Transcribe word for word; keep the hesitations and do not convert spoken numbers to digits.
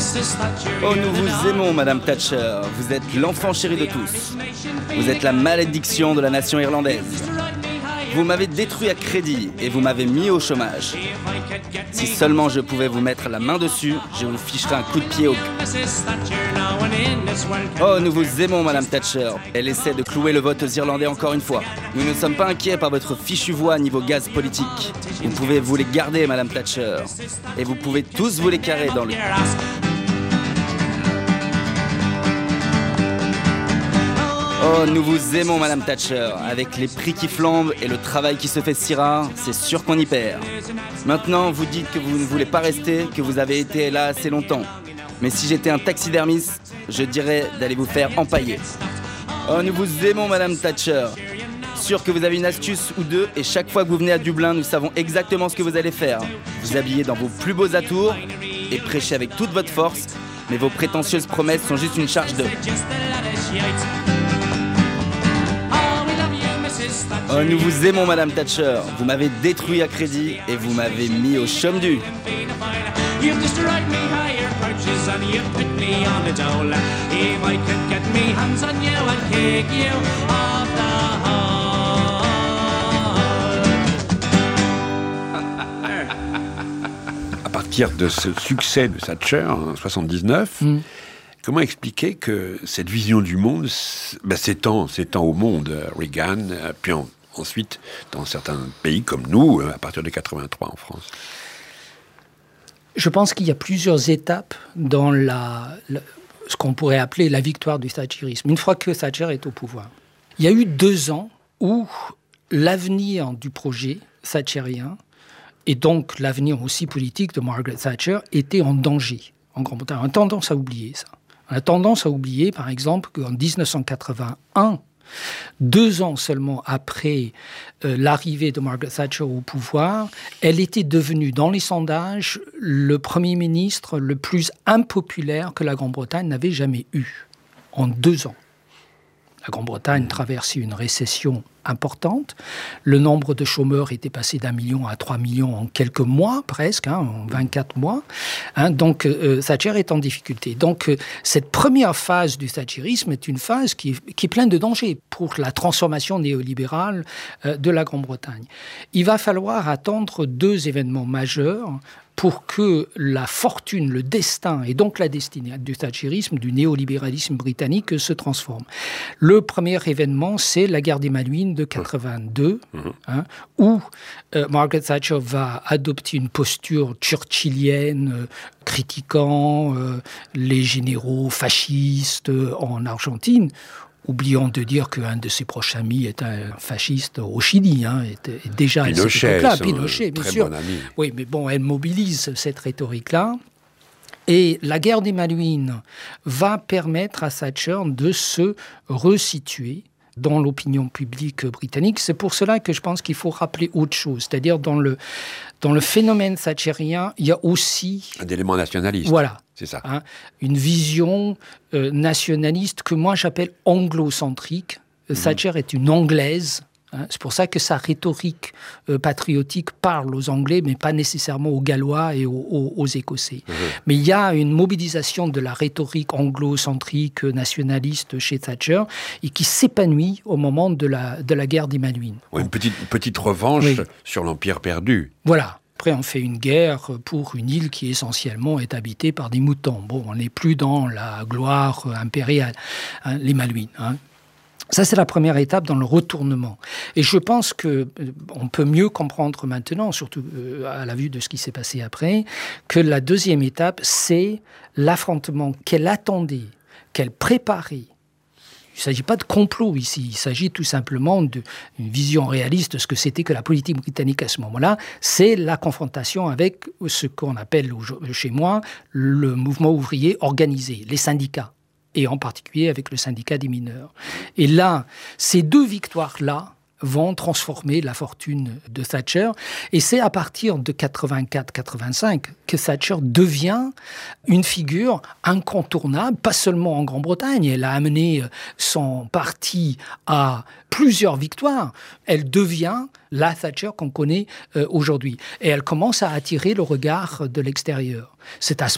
Oh, nous vous aimons, Madame Thatcher. Vous êtes l'enfant chéri de tous. Vous êtes la malédiction de la nation irlandaise. Vous m'avez détruit à crédit et vous m'avez mis au chômage. Si seulement je pouvais vous mettre la main dessus, je vous ficherais un coup de pied au cul. Oh, nous vous aimons, Madame Thatcher. Elle essaie de clouer le vote aux Irlandais encore une fois. Nous ne sommes pas inquiets par votre fichue voix niveau gaz politique. Vous pouvez vous les garder, Madame Thatcher. Et vous pouvez tous vous les carrer dans le... Oh, nous vous aimons, Madame Thatcher. Avec les prix qui flambent et le travail qui se fait si rare, c'est sûr qu'on y perd. Maintenant, vous dites que vous ne voulez pas rester, que vous avez été là assez longtemps. Mais si j'étais un taxidermiste, je dirais d'aller vous faire empailler. Oh, nous vous aimons, Madame Thatcher. Sûr que vous avez une astuce ou deux, et chaque fois que vous venez à Dublin, nous savons exactement ce que vous allez faire. Vous habiller dans vos plus beaux atours et prêcher avec toute votre force, mais vos prétentieuses promesses sont juste une charge de... Oh, nous vous aimons, Madame Thatcher. Vous m'avez détruit à crédit et vous m'avez mis au chômage. À partir de ce succès de Thatcher en soixante-dix-neuf, mm. comment expliquer que cette vision du monde ben, s'étend, s'étend au monde, Reagan, puis en, ensuite dans certains pays comme nous, à partir de quatre-vingt-trois en France? Je pense qu'il y a plusieurs étapes dans la, la, ce qu'on pourrait appeler la victoire du thatcherisme. Une fois que Thatcher est au pouvoir, il y a eu deux ans où l'avenir du projet thatcherien et donc l'avenir aussi politique de Margaret Thatcher était en danger en Grande-Bretagne. On a tendance à oublier ça. On a tendance à oublier, par exemple, qu'en dix-neuf cent quatre-vingt-un, deux ans seulement après euh, l'arrivée de Margaret Thatcher au pouvoir, elle était devenue, dans les sondages, le Premier ministre le plus impopulaire que la Grande-Bretagne n'avait jamais eu, en deux ans. La Grande-Bretagne traversait une récession importante. Le nombre de chômeurs était passé d'un million à trois millions en quelques mois, presque, hein, en vingt-quatre mois. Hein, donc, euh, Thatcher est en difficulté. Donc, euh, cette première phase du thatcherisme est une phase qui est, qui est pleine de dangers pour la transformation néolibérale euh, de la Grande-Bretagne. Il va falloir attendre deux événements majeurs pour que la fortune, le destin et donc la destinée du thatcherisme, du néolibéralisme britannique se transforme. Le premier événement, c'est la guerre des Malouines de quatre-vingt-deux, mmh. hein, où euh, Margaret Thatcher va adopter une posture churchillienne, euh, critiquant euh, les généraux fascistes euh, en Argentine. Oublions de dire qu'un de ses proches amis est un fasciste au Chili, hein, est, est déjà Pinochet, là, Pinochet, bien très sûr. Bon ami. Oui, mais bon, elle mobilise cette rhétorique-là. Et la guerre des Malouines va permettre à Thatcher de se resituer dans l'opinion publique britannique. C'est pour cela que je pense qu'il faut rappeler autre chose. C'est-à-dire, dans le, dans le phénomène thatcherien, il y a aussi... un élément nationaliste. Voilà. C'est ça. Hein, une vision euh, nationaliste que moi j'appelle anglo-centrique. Mmh. Thatcher est une Anglaise. Hein, c'est pour ça que sa rhétorique euh, patriotique parle aux Anglais, mais pas nécessairement aux Gallois et aux, aux, aux Écossais. Mmh. Mais il y a une mobilisation de la rhétorique anglo-centrique, nationaliste chez Thatcher, et qui s'épanouit au moment de la, de la guerre des Malouines. Ouais, une petite, petite revanche oui. sur l'Empire perdu. Voilà. Après, on fait une guerre pour une île qui essentiellement est habitée par des moutons. Bon, on n'est plus dans la gloire impériale, hein, les Malouines. Hein. Ça, c'est la première étape dans le retournement. Et je pense qu'on euh, peut mieux comprendre maintenant, surtout euh, à la vue de ce qui s'est passé après, que la deuxième étape, c'est l'affrontement qu'elle attendait, qu'elle préparait. Il ne s'agit pas de complot ici, il s'agit tout simplement d'une vision réaliste de ce que c'était que la politique britannique à ce moment-là. C'est la confrontation avec ce qu'on appelle chez moi le mouvement ouvrier organisé, les syndicats, et en particulier avec le syndicat des mineurs. Et là, ces deux victoires-là vont transformer la fortune de Thatcher. Et c'est à partir de quatre-vingt-quatre quatre-vingt-cinq que Thatcher devient une figure incontournable, pas seulement en Grande-Bretagne. Elle a amené son parti à plusieurs victoires. Elle devient la Thatcher qu'on connaît euh, aujourd'hui. Et elle commence à attirer le regard de l'extérieur. C'est à ce